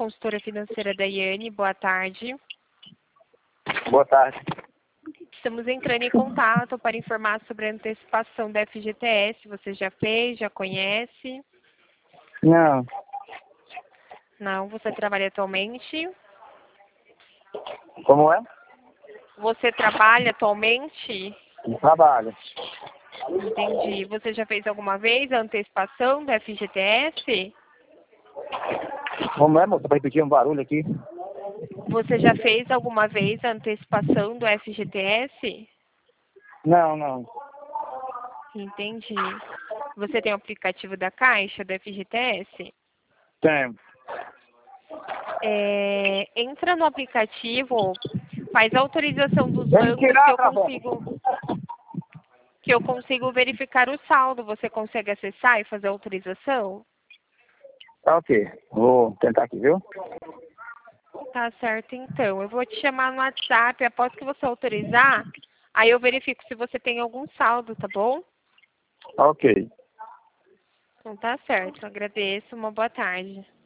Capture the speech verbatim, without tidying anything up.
consultora financeira da Iane. Boa tarde. Boa tarde. Estamos entrando em contato para informar sobre a antecipação da F G T S. Você já fez? Já conhece? Não. Não. Você trabalha atualmente? Como é? Você trabalha atualmente? Trabalho. Entendi. Você já fez alguma vez a antecipação da F G T S? Como é, moça? Para repetir um barulho aqui. Você já fez alguma vez a antecipação do F G T S? Não, não. Entendi. Você tem o aplicativo da Caixa, do F G T S? Tenho. É, entra no aplicativo, faz a autorização dos Vem me bancos tirar, que eu Travão. consigo que eu consigo verificar o saldo. Você consegue acessar e fazer a autorização? Tá ok. Vou tentar aqui, viu? Tá certo, então. Eu vou te chamar no WhatsApp, após que você autorizar, aí eu verifico se você tem algum saldo, tá bom? Ok. Então tá certo. Agradeço. Uma boa tarde.